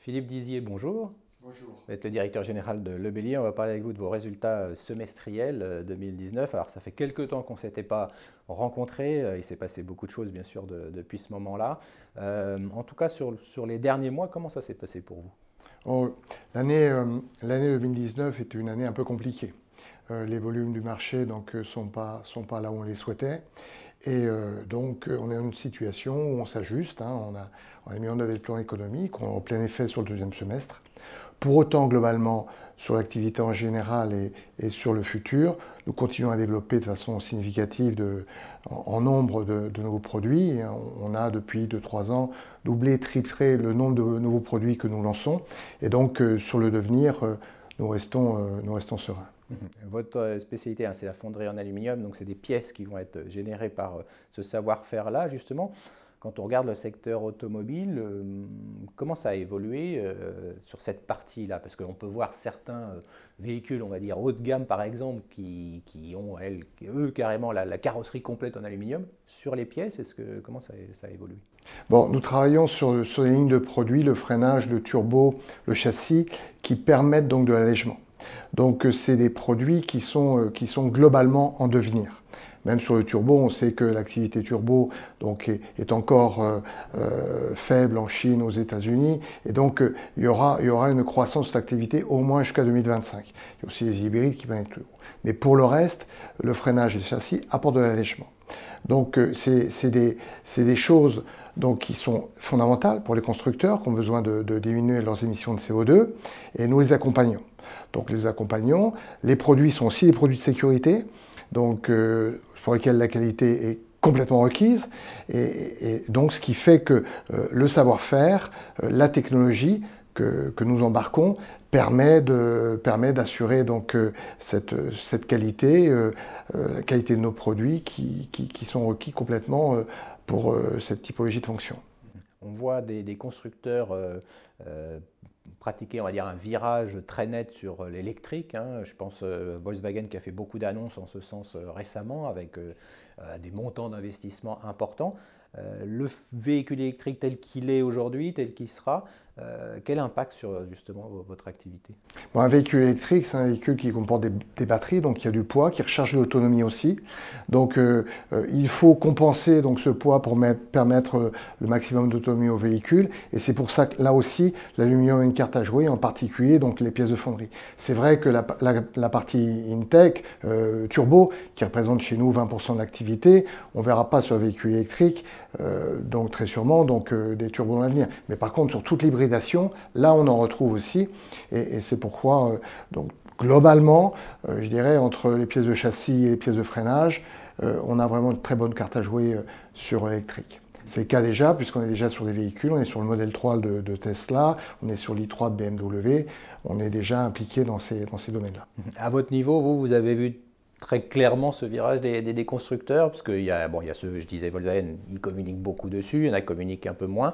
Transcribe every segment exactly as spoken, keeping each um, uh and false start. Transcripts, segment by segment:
Philippe Dizier, bonjour. Bonjour. Vous êtes le directeur général de Lebellier. On va parler avec vous de vos résultats euh, semestriels euh, deux mille dix-neuf. Alors, ça fait quelques temps qu'on ne s'était pas rencontrés. Euh, Il s'est passé beaucoup de choses, bien sûr, de- depuis ce moment-là. Euh, en tout cas, sur, sur les derniers mois, comment ça s'est passé pour vous? Oh, l'année euh, l'année deux mille dix-neuf était une année un peu compliquée. Euh, les volumes du marché donc euh, sont pas sont pas là où on les souhaitait et euh, donc euh, on est dans une situation où on s'ajuste, hein. on a on a mis en œuvre des plans économiques en plein effet sur le deuxième semestre. Pour autant, globalement, sur l'activité en général et, et sur le futur, nous continuons à développer de façon significative de, en, en nombre de, de nouveaux produits. On a depuis deux trois ans doublé, triplé le nombre de nouveaux produits que nous lançons. Et donc, euh, sur le devenir, euh, nous restons, euh, nous restons sereins. Mhm. Votre euh, spécialité, hein, c'est la fonderie en aluminium, donc c'est des pièces qui vont être générées par euh, ce savoir-faire-là, justement. Quand on regarde le secteur automobile, euh, comment ça a évolué euh, sur cette partie-là? Parce qu'on peut voir certains euh, véhicules, on va dire haut de gamme par exemple, qui, qui ont, elles, eux, carrément la, la carrosserie complète en aluminium. Sur les pièces, est-ce que, comment ça, ça a évolué? Bon, nous travaillons sur, sur des lignes de produits, le freinage, le turbo, le châssis, qui permettent donc de l'allègement. Donc, euh, c'est des produits qui sont, euh, qui sont globalement en devenir. Même sur le turbo, on sait que l'activité turbo donc, est, est encore euh, euh, faible en Chine, aux États-Unis, et donc euh, il, y aura, il y aura une croissance de cette activité au moins jusqu'à deux mille vingt-cinq. Il y a aussi les hybrides qui vont être plus hauts. Mais pour le reste, le freinage et le châssis apportent de l'allègement. Donc, euh, c'est des, des choses donc, qui sont fondamentales pour les constructeurs qui ont besoin de, de diminuer leurs émissions de C O deux, et nous les accompagnons. Donc, les accompagnons. Les produits sont aussi des produits de sécurité, donc, euh, pour lesquels la qualité est complètement requise, et, et donc ce qui fait que euh, le savoir-faire, euh, la technologie que, que, nous embarquons permet de permet d'assurer donc euh, cette, cette qualité, euh, euh, la qualité de nos produits qui, qui, qui sont requis complètement euh, pour euh, cette typologie de fonction. On voit des, des constructeurs euh, euh, pratiquer, on va dire, un virage très net sur l'électrique, hein. Je pense euh, Volkswagen qui a fait beaucoup d'annonces en ce sens euh, récemment avec euh, euh, des montants d'investissement importants. Euh, le véhicule électrique tel qu'il est aujourd'hui, tel qu'il sera, euh, quel impact sur justement votre activité? Bon, un véhicule électrique, c'est un véhicule qui comporte des, des, batteries, donc il y a du poids, qui recharge l'autonomie aussi. Donc euh, euh, il faut compenser donc, ce poids pour mettre, permettre euh, le maximum d'autonomie au véhicule. Et c'est pour ça que là aussi, l'aluminium a une carte à jouer, en particulier donc, les pièces de fonderie. C'est vrai que la, la, la partie Intech, euh, turbo, qui représente chez nous vingt pour cent de l'activité, on ne verra pas sur le véhicule électrique, euh, donc très sûrement donc, euh, des turbos dans l'avenir. Mais par contre, sur toute l'hybridation, là on en retrouve aussi. Et, et c'est pourquoi, euh, donc, globalement, euh, je dirais, entre les pièces de châssis et les pièces de freinage, euh, on a vraiment une très bonne carte à jouer euh, sur l'électrique. C'est le cas déjà, puisqu'on est déjà sur des véhicules, on est sur le modèle trois de, de Tesla, on est sur l'i trois de B M W, on est déjà impliqué dans ces, dans ces domaines-là. À votre niveau, vous, vous avez vu très clairement ce virage des, des, des constructeurs, parce qu'il y a, bon, il y a ceux, je disais, Volkswagen, ils communiquent beaucoup dessus, il y en a qui communiquent un peu moins.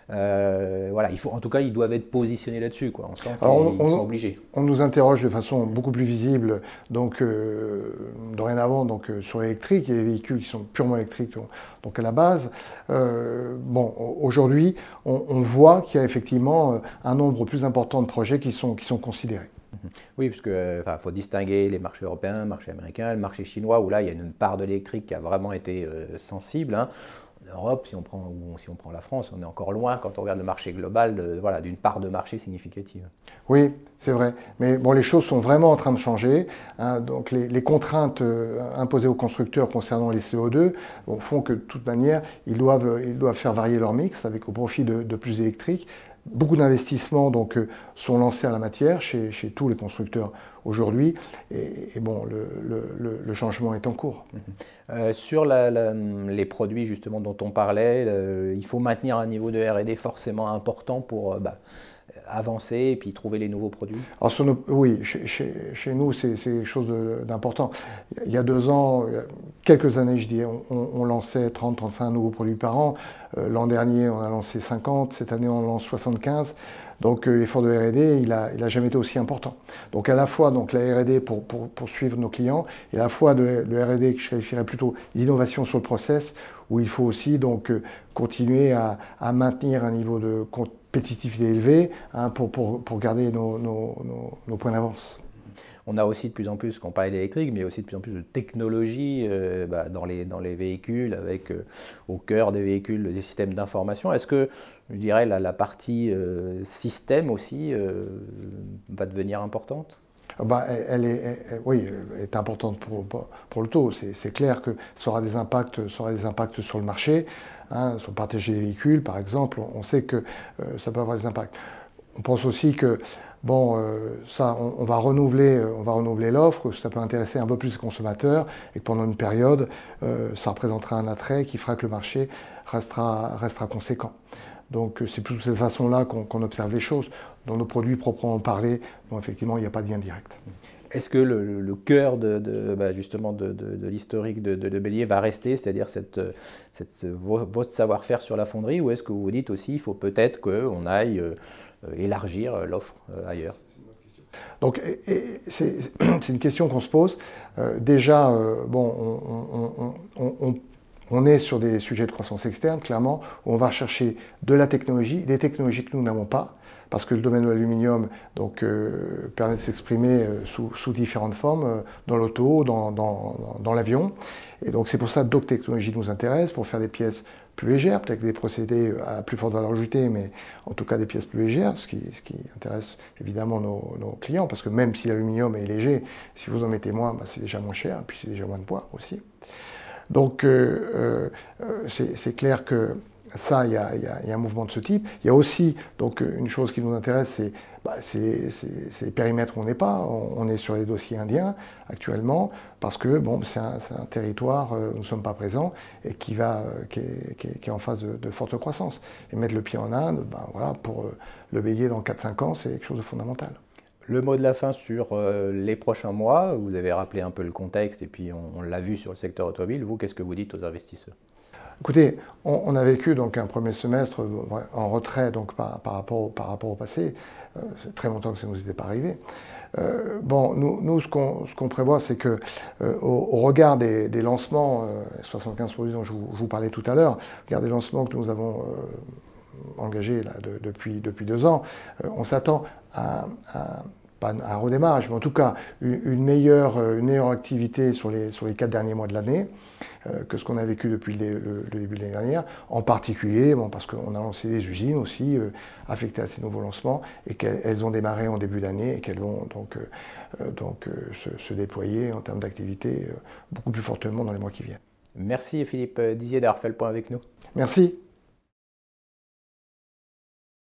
Euh, voilà, il faut, en tout cas, ils doivent être positionnés là-dessus, quoi. On sent qu'ils sont on, obligés. on nous interroge de façon beaucoup plus visible, donc euh, dorénavant, donc euh, sur l'électrique. Il y a des véhicules qui sont purement électriques, donc à la base. Euh, bon, aujourd'hui, on, on voit qu'il y a effectivement un nombre plus important de projets qui sont, qui sont considérés. Oui, parce qu'il enfin, faut distinguer les marchés européens, le marché américain, le marché chinois, où là, il y a une part de l'électrique qui a vraiment été euh, sensible, hein. En Europe, si on, prend, ou si on prend la France, on est encore loin quand on regarde le marché global de, voilà, d'une part de marché significative. Oui, c'est vrai. Mais bon, les choses sont vraiment en train de changer, hein. Donc les, les contraintes euh, imposées aux constructeurs concernant les C O deux bon, font que de toute manière, ils doivent, ils doivent faire varier leur mix avec au profit de, de plus électriques. Beaucoup d'investissements donc, euh, sont lancés à la matière chez, chez tous les constructeurs aujourd'hui. Et, et bon, le, le, le, changement est en cours. Euh, sur la, la, les produits justement dont on parlait, euh, il faut maintenir un niveau de R et D forcément important pour euh, bah, avancer et puis trouver les nouveaux produits. Alors sur nos, oui, chez, chez, chez nous, c'est quelque chose d'important. Il y a deux ans, quelques années, je dis, on, on lançait trente à trente-cinq nouveaux produits par an. Euh, L'an dernier, on a lancé cinquante. Cette année, on lance soixante-quinze. Donc euh, l'effort de R et D, il n'a il a jamais été aussi important. Donc à la fois donc, la R et D pour, pour, pour suivre nos clients, et à la fois de, le R et D que je qualifierais plutôt l'innovation sur le process, où il faut aussi donc, euh, continuer à, à maintenir un niveau de compétitivité élevée hein, pour, pour, pour garder nos, nos, nos, nos points d'avance. On a aussi de plus en plus, qu'on parle d'électrique, mais aussi de plus en plus de technologie euh, bah, dans, les, dans les véhicules, avec euh, au cœur des véhicules des systèmes d'information. Est-ce que, je dirais, la, la partie euh, système aussi euh, va devenir importante? Bah, elle est, elle, oui, elle est importante pour, pour le taux. C'est clair que ça aura des impacts, ça aura des impacts sur le marché, hein, sur le partage des véhicules, par exemple. On sait que euh, ça peut avoir des impacts. On pense aussi que bon, euh, ça, on, on va renouveler, on va renouveler l'offre, ça peut intéresser un peu plus les consommateurs et que pendant une période, euh, ça représentera un attrait qui fera que le marché restera, restera conséquent. Donc c'est plus de cette façon-là qu'on qu'on observe les choses. Dans nos produits proprement parlés, bon, effectivement, il n'y a pas de lien direct. Est-ce que le, le cœur de, de, bah justement de, de, de l'historique de, de, de Bellier va rester, c'est-à-dire cette, cette, votre savoir-faire sur la fonderie, ou est-ce que vous vous dites aussi qu'il faut peut-être qu'on aille euh, élargir l'offre euh, ailleurs? Donc c'est une question qu'on se pose. Euh, déjà, euh, bon, on, on, on, on On est sur des sujets de croissance externe, clairement, où on va chercher de la technologie, des technologies que nous n'avons pas, parce que le domaine de l'aluminium euh, permet de s'exprimer euh, sous, sous différentes formes, euh, dans l'auto, dans, dans, dans l'avion. Et donc c'est pour ça que d'autres technologies nous intéressent, pour faire des pièces plus légères, peut-être des procédés à plus forte valeur ajoutée, mais en tout cas des pièces plus légères, ce qui, ce qui intéresse évidemment nos, nos clients, parce que même si l'aluminium est léger, si vous en mettez moins, bah, c'est déjà moins cher, et puis c'est déjà moins de poids aussi. Donc euh, euh, c'est clair que ça, il y, a, il, y a, il y a un mouvement de ce type. Il y a aussi donc une chose qui nous intéresse, c'est bah, les périmètres où on n'est pas. On, on est sur les dossiers indiens actuellement parce que bon, c'est un, un territoire où nous ne sommes pas présents et qui, va, qui, est, qui, est, qui est en phase de, de forte croissance. Et mettre le pied en Inde, bah, voilà, pour le Bélier dans quatre cinq ans, c'est quelque chose de fondamental. Le mot de la fin sur euh, les prochains mois, vous avez rappelé un peu le contexte et puis on, on l'a vu sur le secteur automobile. Vous, qu'est-ce que vous dites aux investisseurs? Écoutez, on, on a vécu donc un premier semestre en retrait donc, par, par, rapport, au, par rapport au passé. Euh, c'est très longtemps que ça ne nous était pas arrivé. Euh, bon, nous, nous ce qu'on ce qu'on prévoit, c'est que euh, au, au regard des, des lancements, euh, soixante-quinze produits dont je vous, je vous parlais tout à l'heure, au regard des lancements que nous avons euh, engagés là, de, depuis, depuis deux ans, euh, on s'attend à, à pas un redémarrage, mais en tout cas une, une, meilleure, une meilleure activité sur les, sur les quatre derniers mois de l'année euh, que ce qu'on a vécu depuis le, le, le début de l'année dernière, en particulier bon, parce qu'on a lancé des usines aussi euh, affectées à ces nouveaux lancements et qu'elles ont démarré en début d'année et qu'elles vont donc, euh, donc euh, se, se déployer en termes d'activité euh, beaucoup plus fortement dans les mois qui viennent. Merci Philippe Dizier d'avoir fait le point avec nous. Merci.